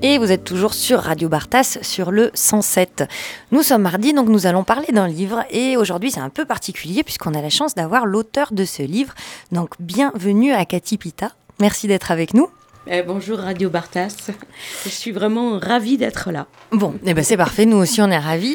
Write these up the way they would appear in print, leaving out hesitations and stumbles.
Et vous êtes toujours sur Radio Bartas, sur le 107. Nous sommes mardi, donc nous allons parler d'un livre. Et aujourd'hui, c'est un peu particulier puisqu'on a la chance d'avoir l'auteur de ce livre. Donc, bienvenue à Cathy Pita. Merci d'être avec nous. Bonjour Radio Bartas, je suis vraiment ravie d'être là. Bon, c'est parfait, nous aussi on est ravis.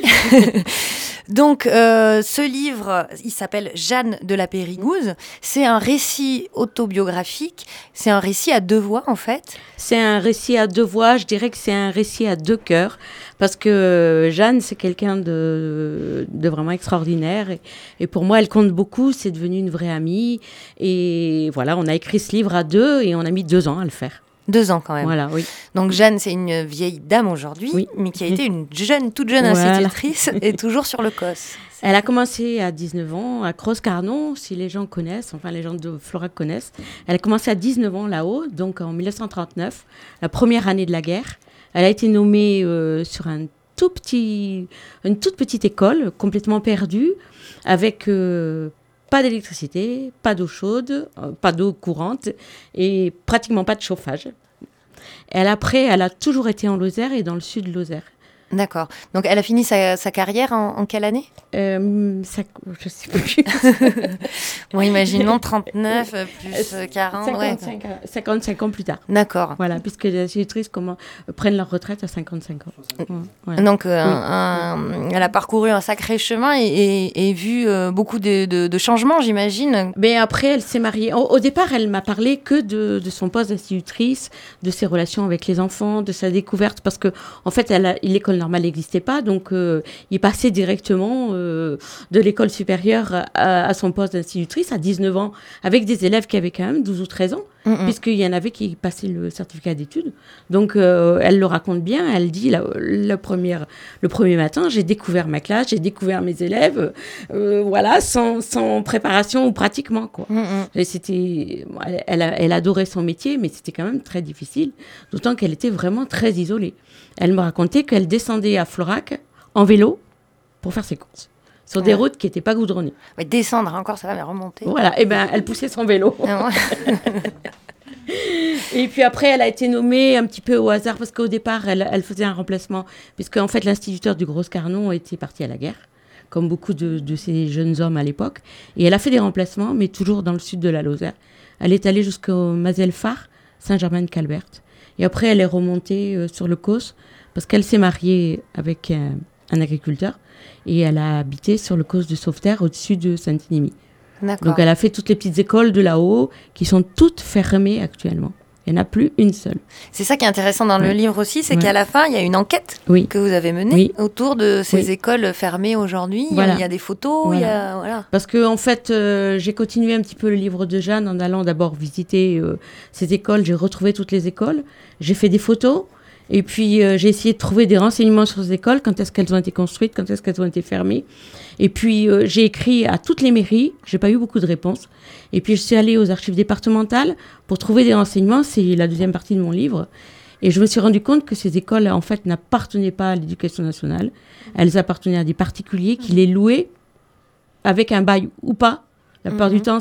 Donc ce livre, il s'appelle Jeanne de la Périgouze. C'est un récit autobiographique, c'est un récit à deux voix en fait. C'est un récit à deux voix, je dirais que c'est un récit à deux cœurs, parce que Jeanne c'est quelqu'un de vraiment extraordinaire et pour moi elle compte beaucoup, c'est devenu une vraie amie et voilà, on a écrit ce livre à deux et on a mis 2 ans à le faire. 2 ans quand même. Voilà, oui. Donc Jeanne, c'est une vieille dame aujourd'hui, oui, mais qui a été une toute jeune institutrice et toujours sur le COS. Elle a commencé à 19 ans à Croscarnon, si les gens connaissent, enfin les gens de Florac connaissent. Elle a commencé à 19 ans là-haut, donc en 1939, la première année de la guerre. Elle a été nommée sur une toute petite école, complètement perdue, avec pas d'électricité, pas d'eau chaude, pas d'eau courante et pratiquement pas de chauffage. Elle a toujours été en Lozère et dans le sud de Lozère. D'accord. Donc, elle a fini sa carrière en quelle année je sais plus. Bon, imaginons 39 plus 40. 55 ans plus tard. D'accord. Voilà, puisque les institutrices prennent leur retraite à 55 ans. Voilà. Donc, elle a parcouru un sacré chemin et vu beaucoup de changements, j'imagine. Mais après, elle s'est mariée. Au départ, elle m'a parlé que de son poste d'institutrice, de ses relations avec les enfants, de sa découverte, parce que en fait, l'école normale n'existait pas, donc il passait directement de l'école supérieure à son poste d'institutrice à 19 ans, avec des élèves qui avaient quand même 12 ou 13 ans, puisqu'il y en avait qui passaient le certificat d'études. Donc elle le raconte bien, elle dit le premier matin, j'ai découvert ma classe, j'ai découvert mes élèves, voilà, sans préparation ou pratiquement, quoi. Et elle adorait son métier, mais c'était quand même très difficile, d'autant qu'elle était vraiment très isolée. Elle me racontait qu'elle descendait à Florac en vélo pour faire ses courses sur des routes qui n'étaient pas goudronnées. Mais descendre encore, ça va, mais remonter. Voilà, et elle poussait son vélo. Et puis après, elle a été nommée un petit peu au hasard parce qu'au départ, elle faisait un remplacement, puisque en fait, l'instituteur du Croscarnon était parti à la guerre, comme beaucoup de ces jeunes hommes à l'époque. Et elle a fait des remplacements, mais toujours dans le sud de la Lozère. Elle est allée jusqu'au Mazelfar, Saint-Germain-de-Calbert. Et après, elle est remontée sur le COS parce qu'elle s'est mariée avec un agriculteur et elle a habité sur le COS de Sauveterre au-dessus de Saint-Énémie. D'accord. Donc, elle a fait toutes les petites écoles de là-haut qui sont toutes fermées actuellement. Il n'y en a plus une seule. C'est ça qui est intéressant dans le livre aussi, c'est qu'à la fin, il y a une enquête que vous avez menée autour de ces écoles fermées aujourd'hui. Voilà. Il y a des photos, voilà. Parce que en fait, j'ai continué un petit peu le livre de Jeanne en allant d'abord visiter ces écoles. J'ai retrouvé toutes les écoles, j'ai fait des photos. Et puis, j'ai essayé de trouver des renseignements sur ces écoles, quand est-ce qu'elles ont été construites, quand est-ce qu'elles ont été fermées. Et puis, j'ai écrit à toutes les mairies, j'ai pas eu beaucoup de réponses. Et puis, je suis allée aux archives départementales pour trouver des renseignements, c'est la deuxième partie de mon livre. Et je me suis rendu compte que ces écoles, en fait, n'appartenaient pas à l'éducation nationale. Elles appartenaient à des particuliers qui les louaient avec un bail ou pas. La plupart du temps,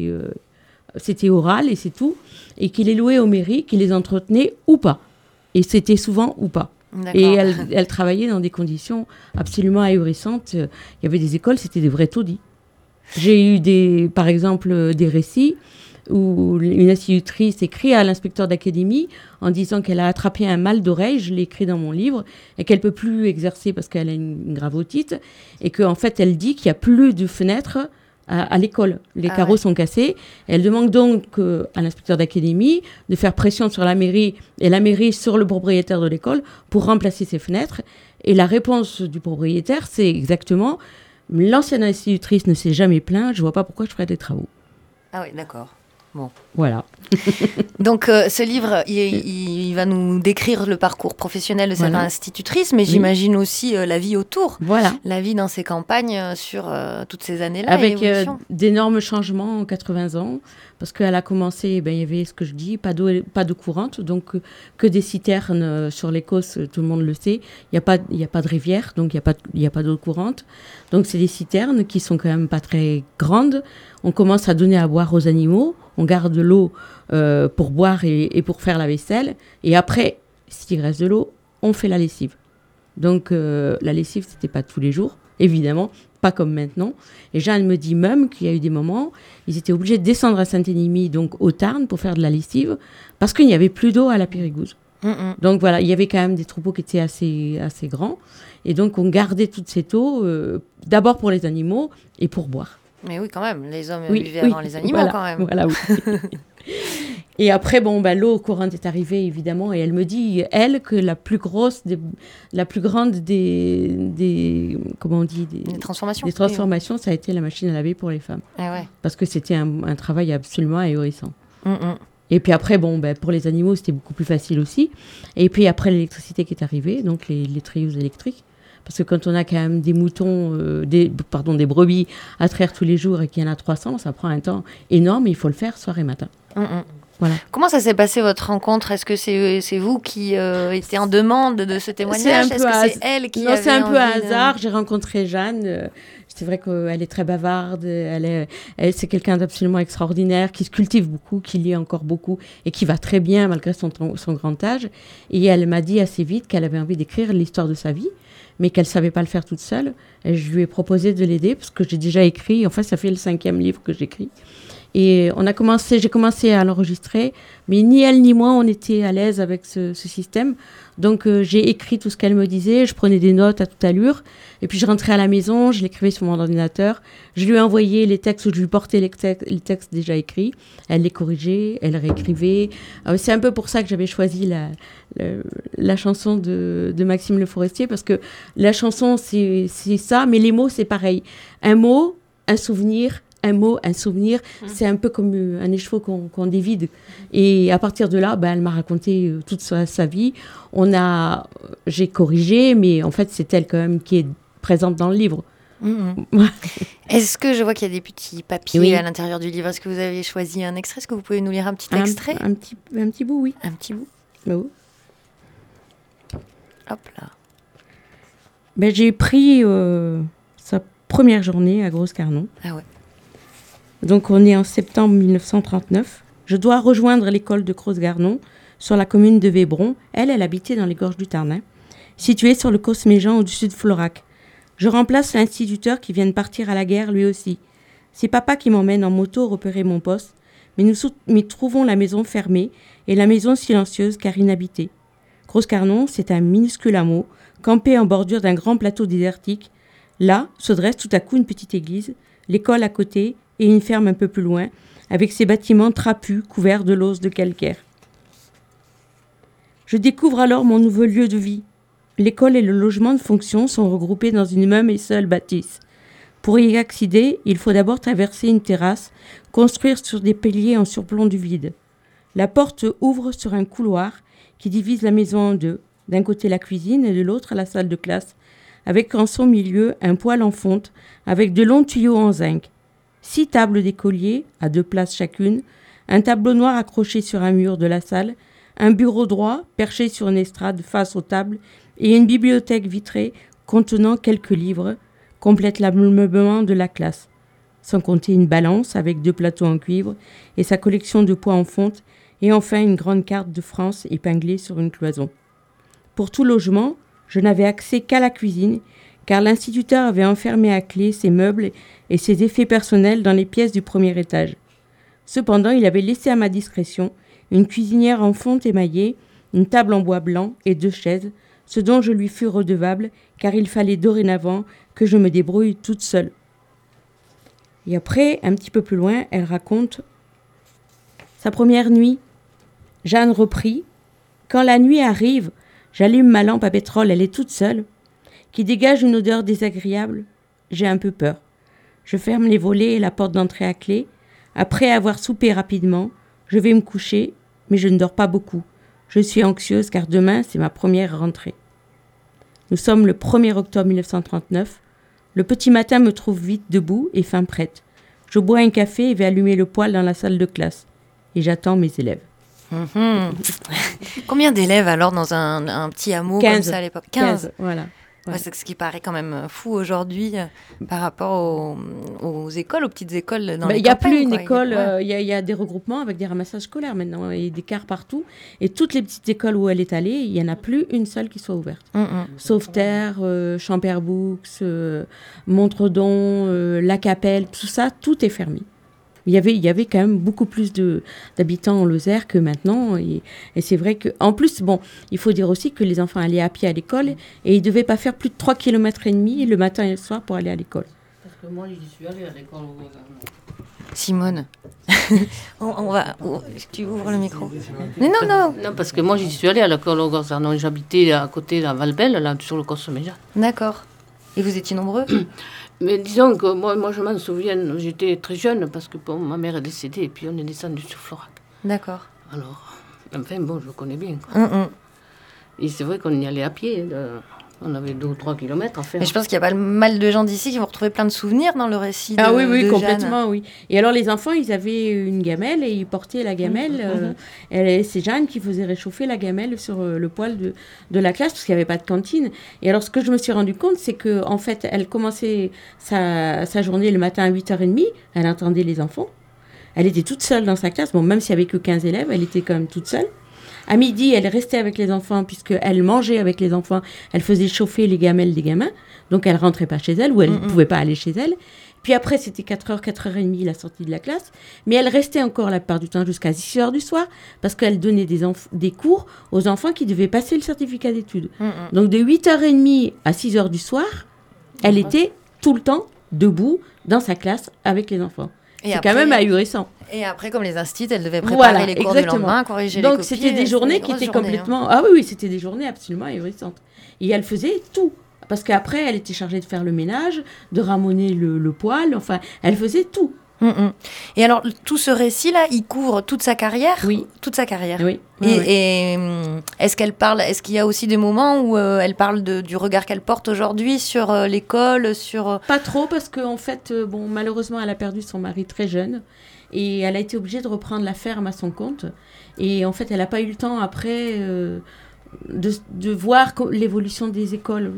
c'était oral et c'est tout. Et qui les louaient aux mairies, qui les entretenaient ou pas. Et c'était souvent ou pas. D'accord. Et elle travaillait dans des conditions absolument ahurissantes. Il y avait des écoles, c'était des vrais taudis. J'ai eu par exemple des récits où une institutrice écrit à l'inspecteur d'académie en disant qu'elle a attrapé un mal d'oreille, je l'ai écrit dans mon livre, et qu'elle ne peut plus exercer parce qu'elle a une grave otite, et qu'en fait elle dit qu'il n'y a plus de fenêtres à l'école. Les carreaux sont cassés. Elle demande donc à l'inspecteur d'académie de faire pression sur la mairie et la mairie sur le propriétaire de l'école pour remplacer ces fenêtres. Et la réponse du propriétaire, c'est exactement « L'ancienne institutrice ne s'est jamais plainte, je ne vois pas pourquoi je ferais des travaux. » Ah oui, d'accord. Bon. Voilà. Donc, ce livre, il va nous décrire le parcours professionnel de cette institutrice, mais j'imagine aussi la vie autour. Voilà. La vie dans ces campagnes sur toutes ces années-là. Avec d'énormes changements en 80 ans, parce qu'elle a commencé, il y avait ce que je dis, pas d'eau courante, donc que des citernes sur les Causses, tout le monde le sait. Il n'y a pas de rivière, donc il n'y a pas d'eau courante. Donc, c'est des citernes qui sont quand même pas très grandes. On commence à donner à boire aux animaux. On garde l'eau pour boire et pour faire la vaisselle. Et après, s'il reste de l'eau, on fait la lessive. Donc, la lessive, c'était pas tous les jours, évidemment, pas comme maintenant. Et Jeanne me dit même qu'il y a eu des moments, ils étaient obligés de descendre à Saint-Énimie, donc au Tarn, pour faire de la lessive, parce qu'il n'y avait plus d'eau à la Périgouze. Donc voilà, il y avait quand même des troupeaux qui étaient assez grands. Et donc, on gardait toute cette eau, d'abord pour les animaux et pour boire. Mais oui, quand même, les hommes vivaient avant les animaux, voilà, quand même. Voilà, oui. Et après, l'eau courante est arrivée, évidemment, et elle me dit, elle, que la plus grande des comment on dit, des transformations. Des transformations, ça a été la machine à laver pour les femmes. Ah ouais. Parce que c'était un travail absolument ahurissant. Et puis après, pour les animaux, c'était beaucoup plus facile aussi. Et puis après, l'électricité qui est arrivée, donc les treilleuses électriques. Parce que quand on a quand même des moutons, des brebis à traire tous les jours et qu'il y en a 300, ça prend un temps énorme et il faut le faire soir et matin. Voilà. Comment ça s'est passé votre rencontre ? Est-ce que c'est vous qui étiez en demande de ce témoignage ? Est-ce que c'est elle qui avait c'est un peu un envie hasard. J'ai rencontré Jeanne. C'est vrai qu'elle est très bavarde. C'est quelqu'un d'absolument extraordinaire, qui se cultive beaucoup, qui lit encore beaucoup et qui va très bien malgré son grand âge. Et elle m'a dit assez vite qu'elle avait envie d'écrire l'histoire de sa vie, mais qu'elle ne savait pas le faire toute seule. Et je lui ai proposé de l'aider parce que j'ai déjà écrit. En fait, ça fait le 5e livre que j'écris. Et j'ai commencé à l'enregistrer, mais ni elle ni moi, on était à l'aise avec ce système. Donc, j'ai écrit tout ce qu'elle me disait, je prenais des notes à toute allure, et puis je rentrais à la maison, je l'écrivais sur mon ordinateur, je lui envoyais les textes, ou je lui portais les textes déjà écrits, elle les corrigeait, elle réécrivait. C'est un peu pour ça que j'avais choisi la chanson de Maxime Le Forestier, parce que la chanson, c'est ça, mais les mots, c'est pareil. Un mot, un souvenir, un mot, un souvenir, c'est un peu comme un écheveau qu'on dévide. Et à partir de là, elle m'a raconté toute sa vie. J'ai corrigé, mais en fait, c'est elle quand même qui est présente dans le livre. Est-ce que je vois qu'il y a des petits papiers à l'intérieur du livre ? Est-ce que vous avez choisi un extrait ? Est-ce que vous pouvez nous lire un petit extrait ? Un petit bout, oui. Un petit bout ? Oui. Hop là. J'ai pris sa première journée à Grosse-Carnon. Ah ouais. Donc, on est en septembre 1939. Je dois rejoindre l'école de Grosse-Carnon sur la commune de Vébron. Elle habitait dans les gorges du Tarnin, située sur le Cosméjean au-dessus de Florac. Je remplace l'instituteur qui vient de partir à la guerre lui aussi. C'est papa qui m'emmène en moto repérer mon poste, mais nous trouvons la maison fermée et la maison silencieuse car inhabitée. Grosse-Carnon, c'est un minuscule hameau, campé en bordure d'un grand plateau désertique. Là se dresse tout à coup une petite église, l'école à côté et une ferme un peu plus loin, avec ses bâtiments trapus couverts de l'os de calcaire. Je découvre alors mon nouveau lieu de vie. L'école et le logement de fonction sont regroupés dans une même et seule bâtisse. Pour y accéder, il faut d'abord traverser une terrasse, construire sur des piliers en surplomb du vide. La porte ouvre sur un couloir qui divise la maison en deux. D'un côté la cuisine et de l'autre la salle de classe, avec en son milieu un poêle en fonte avec de longs tuyaux en zinc. 6 tables d'écoliers, à 2 places chacune, un tableau noir accroché sur un mur de la salle, un bureau droit perché sur une estrade face aux tables et une bibliothèque vitrée contenant quelques livres complètent l'ameublement de la classe. Sans compter une balance avec 2 plateaux en cuivre et sa collection de poids en fonte et enfin une grande carte de France épinglée sur une cloison. Pour tout logement, je n'avais accès qu'à la cuisine car l'instituteur avait enfermé à clé ses meubles et ses effets personnels dans les pièces du premier étage. Cependant, il avait laissé à ma discrétion une cuisinière en fonte émaillée, une table en bois blanc et 2 chaises, ce dont je lui fus redevable, car il fallait dorénavant que je me débrouille toute seule. Et après, un petit peu plus loin, elle raconte sa première nuit. Jeanne reprit. Quand la nuit arrive, j'allume ma lampe à pétrole, elle est toute seule, qui dégage une odeur désagréable. J'ai un peu peur. Je ferme les volets et la porte d'entrée à clé. Après avoir soupé rapidement, je vais me coucher, mais je ne dors pas beaucoup. Je suis anxieuse car demain, c'est ma première rentrée. Nous sommes le 1er octobre 1939. Le petit matin me trouve vite debout et fin prête. Je bois un café et vais allumer le poêle dans la salle de classe. Et j'attends mes élèves. Combien d'élèves alors dans un petit hameau 15, comme ça à l'époque ? 15, voilà. Ouais. C'est ce qui paraît quand même fou aujourd'hui par rapport aux écoles, aux petites écoles dans les Il n'y a campagnes, plus une quoi. école, Ouais. il y a des regroupements avec des ramassages scolaires maintenant, et des cars partout. Et toutes les petites écoles où elle est allée, il n'y en a plus une seule qui soit ouverte. Sauveterre, Champerbous, Montredon, La Capelle, tout ça, tout est fermé. Il y avait quand même beaucoup plus d'habitants en Lozère que maintenant. Et c'est vrai qu'en plus, il faut dire aussi que les enfants allaient à pied à l'école et ils ne devaient pas faire plus de 3,5 km le matin et le soir pour aller à l'école. Parce que moi, j'y suis allée à l'école au gouvernement. Simone, on va. Tu ouvres le micro. Mais non. Non, parce que moi, j'y suis allée à l'école au gouvernement. J'habitais à côté de la Valbelle, là, sur le Cosméja. D'accord. Et vous étiez nombreux? Mais disons que moi, je m'en souviens, j'étais très jeune parce que ma mère est décédée et puis on est descendu sur Florac. D'accord. Alors, enfin, je connais bien, quoi. Et c'est vrai qu'on y allait à pied. On avait 2 ou 3 kilomètres à faire. Mais je pense qu'il y a pas mal de gens d'ici qui vont retrouver plein de souvenirs dans le récit de Oui, de complètement, Jeanne. oui. Et alors, les enfants, ils avaient une gamelle et ils portaient la gamelle. C'est Jeanne qui faisait réchauffer la gamelle sur le poêle de la classe parce qu'il n'y avait pas de cantine. Et alors, ce que je me suis rendu compte, c'est qu'en fait, elle commençait sa journée le matin à 8h30. Elle entendait les enfants. Elle était toute seule dans sa classe. Bon, même s'il n'y avait que 15 élèves, elle était quand même toute seule. À midi, elle restait avec les enfants puisqu'elle mangeait avec les enfants. Elle faisait chauffer les gamelles des gamins. Donc, elle ne rentrait pas chez elle ou elle ne pouvait pas aller chez elle. Puis après, c'était 4h, 4h30 la sortie de la classe. Mais elle restait encore la plupart du temps jusqu'à 6h du soir parce qu'elle donnait des cours aux enfants qui devaient passer le certificat d'études. Donc, de 8h30 à 6h du soir, elle était tout le temps debout dans sa classe avec les enfants. Et c'est après, quand même ahurissant. Et après, comme les instits, elle devait préparer les cours du lendemain, corriger les copies. Donc, c'était des journées qui étaient complètement... Ah oui, c'était des journées absolument ahurissantes. Et elle faisait tout. Parce qu'après, elle était chargée de faire le ménage, de ramoner le poêle. Enfin, elle faisait tout. Et alors, tout ce récit-là, il couvre toute sa carrière? Oui. Toute sa carrière. Oui. Et est-ce qu'il y a aussi des moments où elle parle du regard qu'elle porte aujourd'hui sur l'école, sur... Pas trop, parce qu'en fait, malheureusement, elle a perdu son mari très jeune. Et elle a été obligée de reprendre la ferme à son compte. Et en fait, elle n'a pas eu le temps après de voir l'évolution des écoles.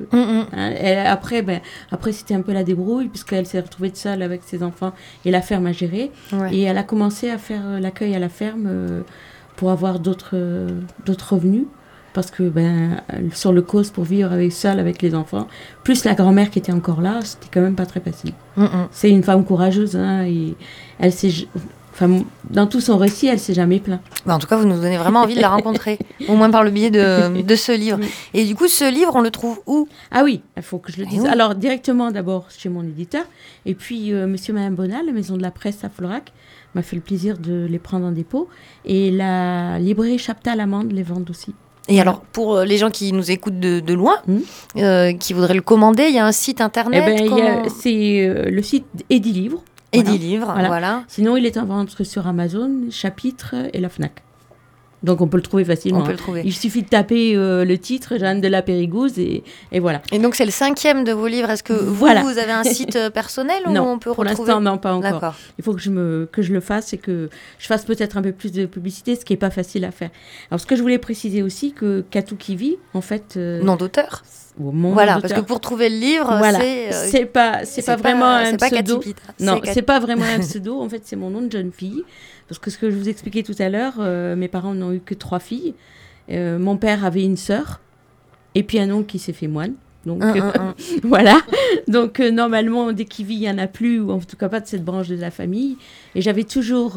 Après, c'était un peu la débrouille, puisqu'elle s'est retrouvée seule avec ses enfants et la ferme à gérer. Ouais. Et elle a commencé à faire l'accueil à la ferme pour avoir d'autres revenus. Parce que sur le cause pour vivre seule avec les enfants, plus la grand-mère qui était encore là, c'était quand même pas très facile. C'est une femme courageuse, et elle s'est... dans tout son récit, elle s'est jamais plainte. En tout cas, vous nous donnez vraiment envie de la rencontrer, au moins par le biais de ce livre. Et du coup, ce livre, on le trouve où? Ah oui, il faut que je le dise. Alors, directement d'abord chez mon éditeur, et puis Monsieur et Madame Bonal, la maison de la presse à Florac, m'a fait le plaisir de les prendre en dépôt. Et la librairie Chaptal-Amande les vendent aussi. Et alors, pour les gens qui nous écoutent de loin, qui voudraient le commander, il y a un site internet? C'est le site Edilivre. Edilivre, voilà. Sinon, il est en vente sur Amazon, Chapitre et la Fnac. Donc, on peut le trouver facilement. On peut le trouver. Il suffit de taper le titre, Jeanne de la Périgouze, et voilà. Et donc, c'est le 5e de vos livres. Est-ce que vous avez un site personnel non, où on peut pour retrouver... l'instant, non, pas encore. D'accord. Il faut que je le fasse et que je fasse peut-être un peu plus de publicité, ce qui n'est pas facile à faire. Alors, ce que je voulais préciser aussi, que Katou qui vit, en fait... nom d'auteur. Voilà, parce que pour trouver le livre, c'est pas vraiment un pseudo. Non, c'est pas vraiment un pseudo. En fait, c'est mon nom de jeune fille. Parce que ce que je vous expliquais tout à l'heure, mes parents n'ont eu que 3 filles. Mon père avait une sœur et puis un oncle qui s'est fait moine. Donc voilà. Donc normalement, dès qu'il vit, il n'y en a plus, ou en tout cas pas de cette branche de la famille. Et j'avais toujours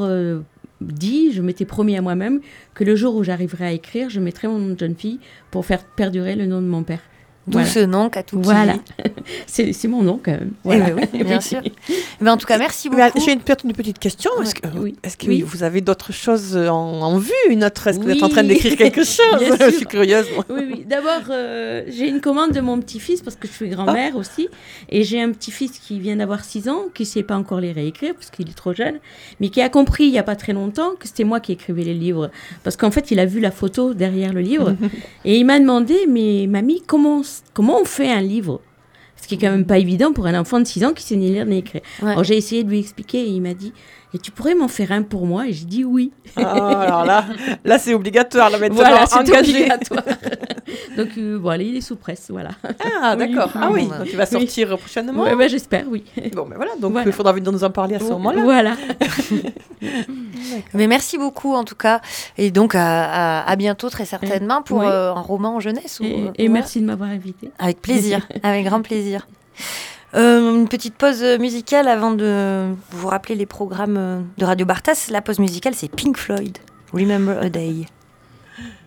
je m'étais promis à moi-même que le jour où j'arriverai à écrire, je mettrai mon nom de jeune fille pour faire perdurer le nom de mon père. D'où ce nom, Katou. Voilà. C'est mon nom, quand même. Voilà. Oui, bien sûr. Mais en tout cas, merci beaucoup. J'ai peut-être une petite question. Est-ce que vous avez d'autres choses en vue? Est-ce que vous êtes en train d'écrire quelque chose? Je suis curieuse. Moi. Oui. D'abord, j'ai une commande de mon petit-fils, parce que je suis grand-mère aussi. Et j'ai un petit-fils qui vient d'avoir 6 ans, qui ne sait pas encore les réécrire, parce qu'il est trop jeune, mais qui a compris il n'y a pas très longtemps que c'était moi qui écrivais les livres. Parce qu'en fait, il a vu la photo derrière le livre. Et il m'a demandé, mais mamie, comment on fait un livre? Ce qui est quand même pas évident pour un enfant de 6 ans qui sait ni lire ni écrire. Ouais. Alors j'ai essayé de lui expliquer et il m'a dit « Et tu pourrais m'en faire un pour moi ?» Et j'ai dit « Oui. » Alors là c'est obligatoire, là maintenant, Voilà, c'est engagé. obligatoire. Donc voilà, il est sous presse, voilà. Ah d'accord, Oui. ah oui, donc il va sortir prochainement. Ouais, bah, j'espère, oui. Bon, ben voilà, donc il faudra venir nous en parler à ce moment-là. Voilà. Mais merci beaucoup en tout cas. Et donc à bientôt très certainement pour un roman en jeunesse. Et merci de m'avoir invitée. Avec plaisir, avec grand plaisir. Une petite pause musicale avant de vous rappeler les programmes de Radio Bartas. La pause musicale, c'est Pink Floyd, Remember a Day.